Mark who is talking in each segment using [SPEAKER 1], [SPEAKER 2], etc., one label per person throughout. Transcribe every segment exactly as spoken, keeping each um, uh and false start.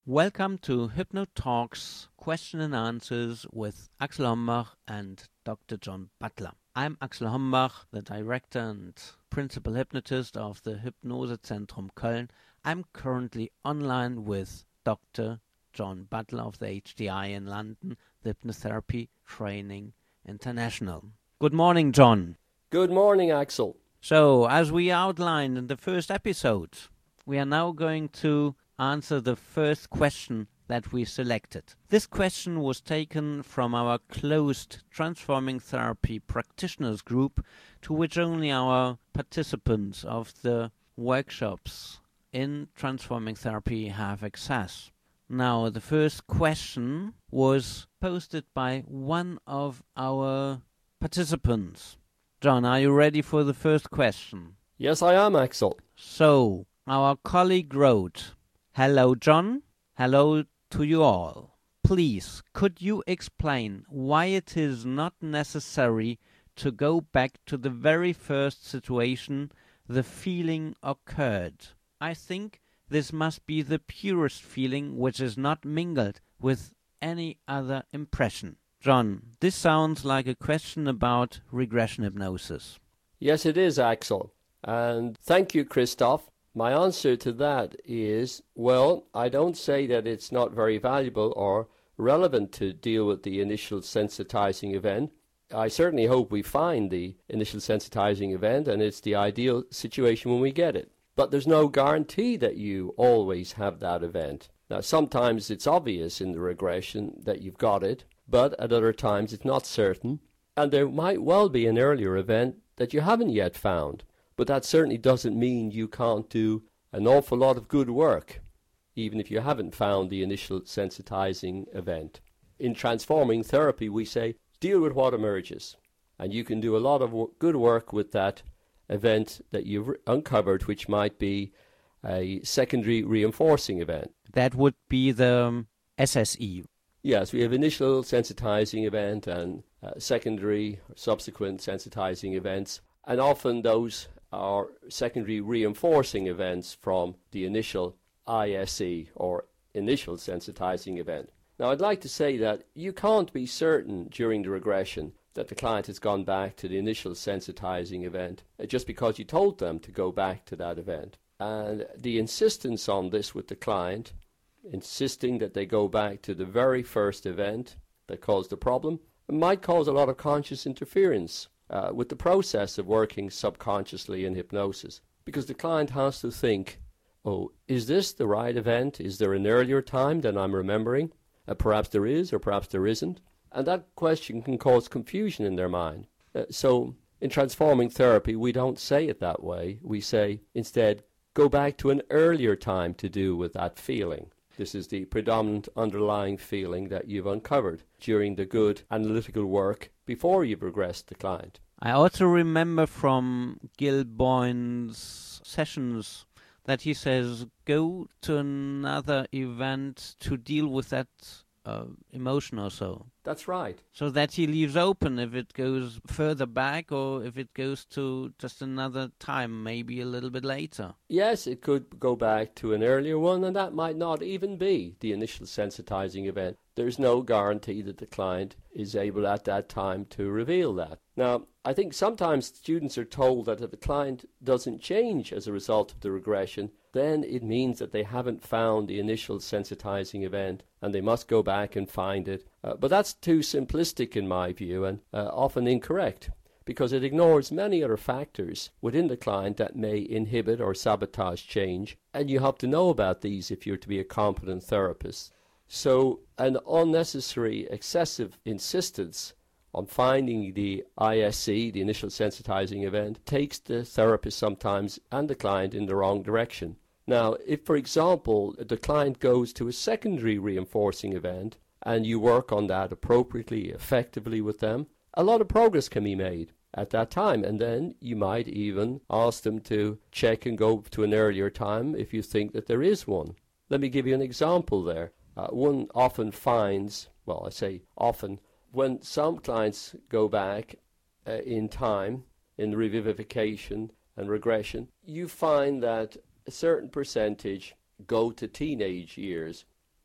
[SPEAKER 1] Welcome to HypnoTalks Question and Answers with Axel Hombach and Doctor John Butler. I'm Axel Hombach, the director and principal hypnotist of the Hypnosezentrum Köln. I'm currently online with Doctor John Butler of the H D I in London, the Hypnotherapy Training International. Good morning, John.
[SPEAKER 2] Good morning, Axel.
[SPEAKER 1] So, as we outlined in the first episode, we are now going to answer the first question that we selected. This question was taken from our closed Transforming Therapy Practitioners group, to which only our participants of the workshops in Transforming Therapy have access. Now, the first question was posted by one of our participants. John, are you ready for the first question?
[SPEAKER 2] Yes, I am, Axel.
[SPEAKER 1] So, our colleague wrote, "Hello, John. Hello to you all. Please, could you explain why it is not necessary to go back to the very first situation the feeling occurred? I think this must be the purest feeling which is not mingled with any other impression." John, this sounds like a question about regression hypnosis.
[SPEAKER 2] Yes, it is, Axel. And thank you, Christoph. My answer to that is, well, I don't say that it's not very valuable or relevant to deal with the initial sensitizing event. I certainly hope we find the initial sensitizing event and it's the ideal situation when we get it. But there's no guarantee that you always have that event. Now, sometimes it's obvious in the regression that you've got it, but at other times it's not certain. And there might well be an earlier event that you haven't yet found. But that certainly doesn't mean you can't do an awful lot of good work, even if you haven't found the initial sensitizing event. In transforming therapy, we say, deal with what emerges. And you can do a lot of w- good work with that event that you've re- uncovered, which might be a secondary reinforcing event.
[SPEAKER 1] That would be the um, S S E.
[SPEAKER 2] Yes, we have initial sensitizing event and uh, secondary or subsequent sensitizing events. And often those are secondary reinforcing events from the initial I S E or initial sensitizing event. Now, I'd like to say that you can't be certain during the regression that the client has gone back to the initial sensitizing event just because you told them to go back to that event. And the insistence on this with the client, insisting that they go back to the very first event that caused the problem, might cause a lot of conscious interference Uh, with the process of working subconsciously in hypnosis. Because the client has to think, oh, is this the right event? Is there an earlier time than I'm remembering? Uh, perhaps there is, or perhaps there isn't. And that question can cause confusion in their mind. Uh, so in transforming therapy, we don't say it that way. We say, instead, go back to an earlier time to do with that feeling. This is the predominant underlying feeling that you've uncovered during the good analytical work before you've regressed the client.
[SPEAKER 1] I also remember from Gil Boyne's sessions that he says, go to another event to deal with that uh, emotion or so.
[SPEAKER 2] That's right.
[SPEAKER 1] So that he leaves open if it goes further back or if it goes to just another time, maybe a little bit later.
[SPEAKER 2] Yes, it could go back to an earlier one, and that might not even be the initial sensitizing event. There's no guarantee that the client is able at that time to reveal that. Now, I think sometimes students are told that if the client doesn't change as a result of the regression, then it means that they haven't found the initial sensitizing event and they must go back and find it. Uh, but that's too simplistic in my view and uh, often incorrect, because it ignores many other factors within the client that may inhibit or sabotage change, and you have to know about these if you're to be a competent therapist. So an unnecessary, excessive insistence on finding the I S C, the initial sensitizing event, takes the therapist sometimes and the client in the wrong direction. Now, if, for example, the client goes to a secondary reinforcing event and you work on that appropriately, effectively with them, a lot of progress can be made at that time. And then you might even ask them to check and go to an earlier time if you think that there is one. Let me give you an example there. Uh, one often finds, well, I say often, when some clients go back uh, in time, in revivification and regression, you find that a certain percentage go to teenage years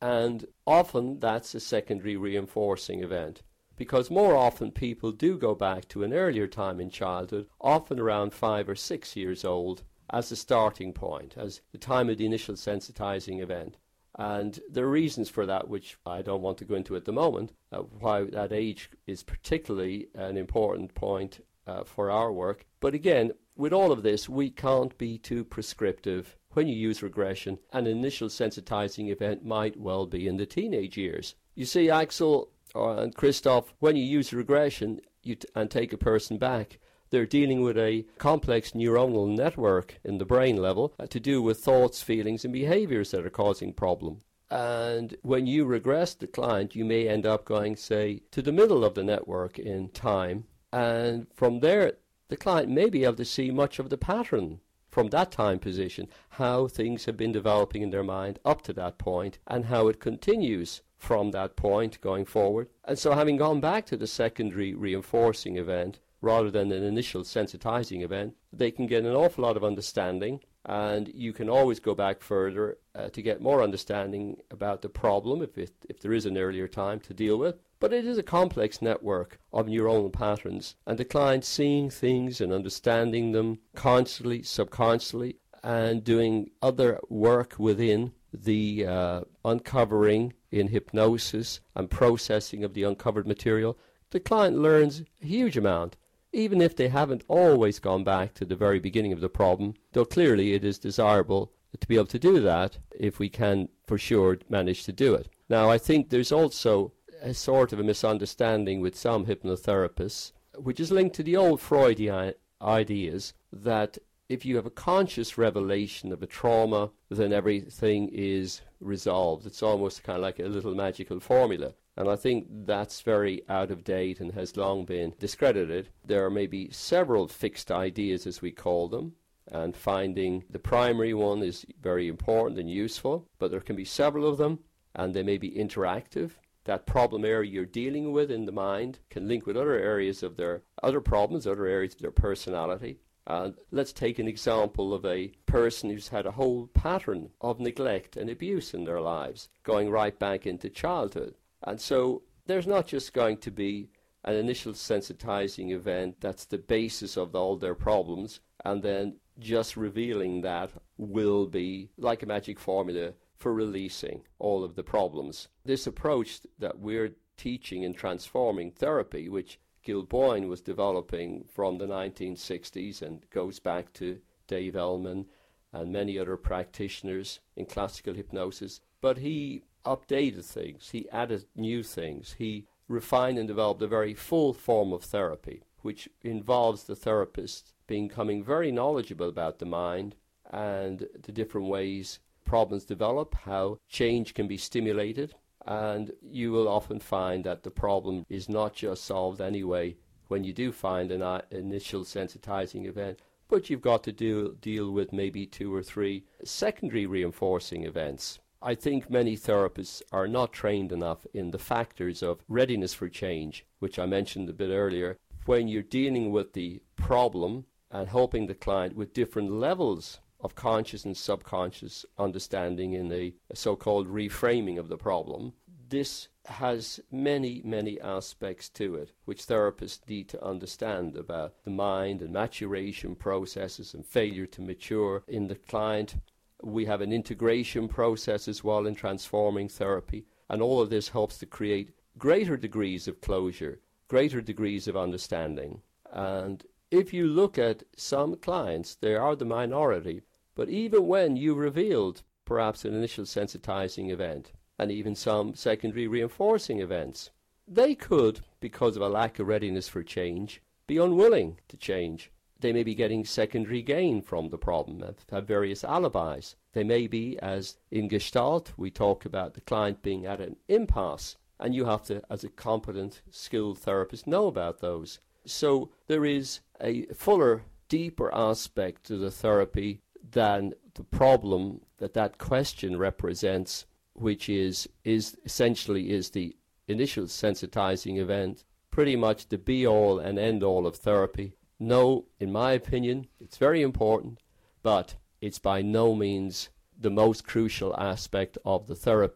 [SPEAKER 2] And often that's a secondary reinforcing event, because more often people do go back to an earlier time in childhood, often around five or six years old, as the starting point, as the time of the initial sensitizing event. And there are reasons for that, which I don't want to go into at the moment, uh, why that age is particularly an important point uh, for our work. But again, with all of this, we can't be too prescriptive. When you use regression, an initial sensitizing event might well be in the teenage years. You see, Axel uh, and Christoph, when you use regression you t- and take a person back, they're dealing with a complex neuronal network in the brain level uh, to do with thoughts, feelings, and behaviors that are causing problem. And when you regress the client, you may end up going, say, to the middle of the network in time. And from there, the client may be able to see much of the pattern from that time position, how things have been developing in their mind up to that point, and how it continues from that point going forward. And so having gone back to the secondary reinforcing event, rather than an initial sensitizing event, they can get an awful lot of understanding, and you can always go back further uh, to get more understanding about the problem, if, it, if there is an earlier time to deal with. But it is a complex network of neuronal patterns, and the client seeing things and understanding them consciously, subconsciously, and doing other work within the uh, uncovering in hypnosis and processing of the uncovered material. The client learns a huge amount, even if they haven't always gone back to the very beginning of the problem, though clearly it is desirable to be able to do that if we can for sure manage to do it. Now, I think there's also a sort of a misunderstanding with some hypnotherapists, which is linked to the old Freudian ideas that if you have a conscious revelation of a trauma, then everything is resolved. It's almost kind of like a little magical formula. And I think that's very out of date and has long been discredited. There are maybe several fixed ideas, as we call them, and finding the primary one is very important and useful, but there can be several of them, and they may be interactive. That problem area you're dealing with in the mind can link with other areas of their other problems, other areas of their personality. And let's take an example of a person who's had a whole pattern of neglect and abuse in their lives, going right back into childhood. And so there's not just going to be an initial sensitizing event that's the basis of all their problems, and then just revealing that will be like a magic formula for releasing all of the problems. This approach that we're teaching in transforming therapy, which Gil Boyne was developing from the nineteen sixties and goes back to Dave Ellman and many other practitioners in classical hypnosis, but he updated things, he added new things, he refined and developed a very full form of therapy, which involves the therapist becoming very knowledgeable about the mind and the different ways problems develop, how change can be stimulated, and you will often find that the problem is not just solved anyway when you do find an uh, initial sensitizing event, but you've got to do, deal with maybe two or three secondary reinforcing events. I think many therapists are not trained enough in the factors of readiness for change, which I mentioned a bit earlier. When you're dealing with the problem and helping the client with different levels of conscious and subconscious understanding in a, a so-called reframing of the problem, this has many, many aspects to it, which therapists need to understand about the mind and maturation processes and failure to mature in the client. We have an integration process as well in transforming therapy, and all of this helps to create greater degrees of closure, greater degrees of understanding. And if you look at some clients, they are the minority, but even when you revealed perhaps an initial sensitizing event and even some secondary reinforcing events, they could, because of a lack of readiness for change, be unwilling to change. They may be getting secondary gain from the problem and have various alibis. They may be, as in Gestalt, we talk about the client being at an impasse, and you have to, as a competent, skilled therapist, know about those. So there is a fuller, deeper aspect to the therapy than the problem that that question represents, which is, is essentially is the initial sensitizing event, pretty much the be-all and end-all of therapy. No, in my opinion, it's very important, but it's by no means the most crucial aspect of the therapy,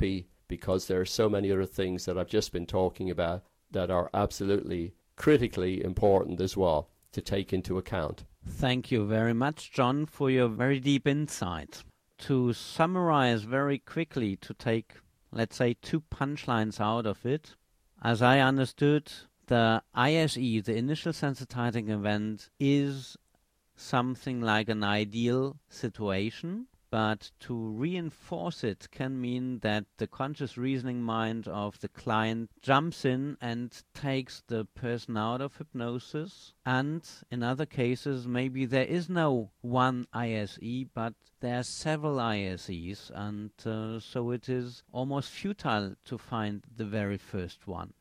[SPEAKER 2] because there are so many other things that I've just been talking about that are absolutely critically important as well to take into account.
[SPEAKER 1] Thank you very much, John, for your very deep insight. To summarize very quickly, to take, let's say, two punchlines out of it, as I understood, the I S E, the initial sensitizing event, is something like an ideal situation, but to reinforce it can mean that the conscious reasoning mind of the client jumps in and takes the person out of hypnosis. And in other cases, maybe there is no one I S E, but there are several I S Es, and uh, so it is almost futile to find the very first one.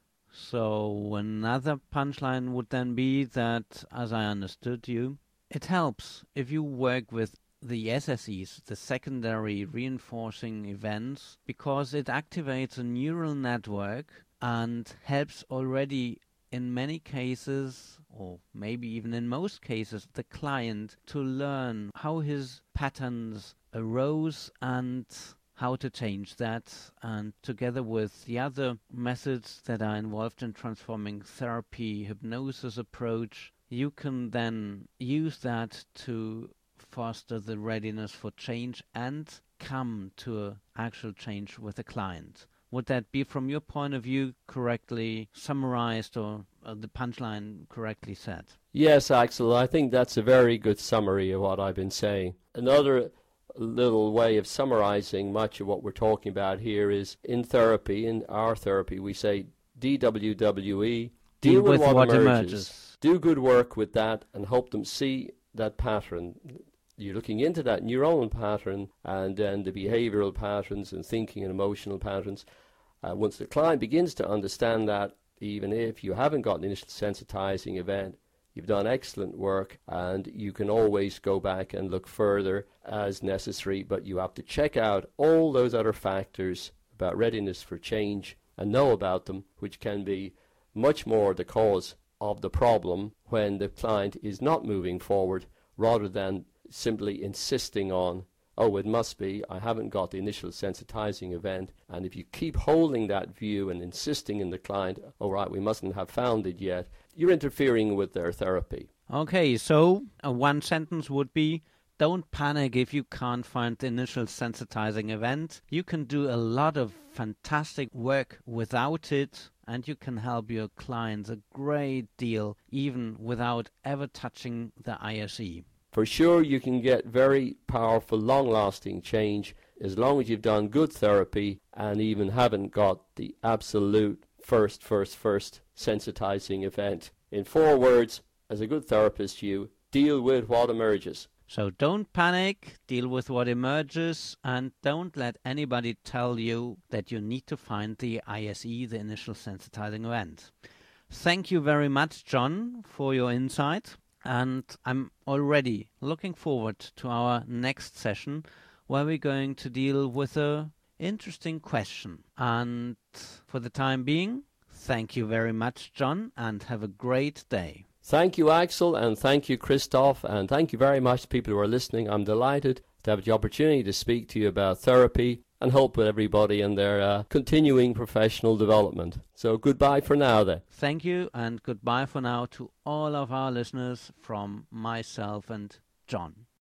[SPEAKER 1] So another punchline would then be that, as I understood you, it helps if you work with the S S Es, the secondary reinforcing events, because it activates a neural network and helps already in many cases, or maybe even in most cases, the client to learn how his patterns arose and how to change that. And together with the other methods that are involved in transforming therapy, hypnosis approach, you can then use that to foster the readiness for change and come to an actual change with the client. Would that be, from your point of view, correctly summarized, or uh, the punchline correctly said?
[SPEAKER 2] Yes, Axel, I think that's a very good summary of what I've been saying. Another little way of summarizing much of what we're talking about here is, in therapy, in our therapy, we say D W W E, deal, deal with, with what, what emerges. emerges. Do good work with that and help them see that pattern. You're looking into that neuronal pattern and then the behavioral patterns and thinking and emotional patterns. Uh, once the client begins to understand that, even if you haven't got an initial sensitizing event, you've done excellent work, and you can always go back and look further as necessary, but you have to check out all those other factors about readiness for change and know about them, which can be much more the cause of the problem when the client is not moving forward, rather than simply insisting on, oh, it must be, I haven't got the initial sensitizing event. And if you keep holding that view and insisting in the client, all right, we mustn't have found it yet, you're interfering with their therapy.
[SPEAKER 1] Okay, so uh, one sentence would be, don't panic if you can't find the initial sensitizing event. You can do a lot of fantastic work without it, and you can help your clients a great deal even without ever touching the I S E.
[SPEAKER 2] For sure, you can get very powerful, long-lasting change as long as you've done good therapy and even haven't got the absolute first, first, first sensitizing event. In four words, as a good therapist, you deal with what emerges.
[SPEAKER 1] So don't panic, deal with what emerges, and don't let anybody tell you that you need to find the I S E, the initial sensitizing event. Thank you very much, John, for your insight. And I'm already looking forward to our next session, where we're going to deal with a interesting question. And for the time being, thank you very much, John, and have a great day.
[SPEAKER 2] Thank you, Axel, and thank you, Christoph, and thank you very much to people who are listening. I'm delighted to have the opportunity to speak to you about therapy and help with everybody in their uh, continuing professional development. So goodbye for now then.
[SPEAKER 1] Thank you, and goodbye for now to all of our listeners from myself and John.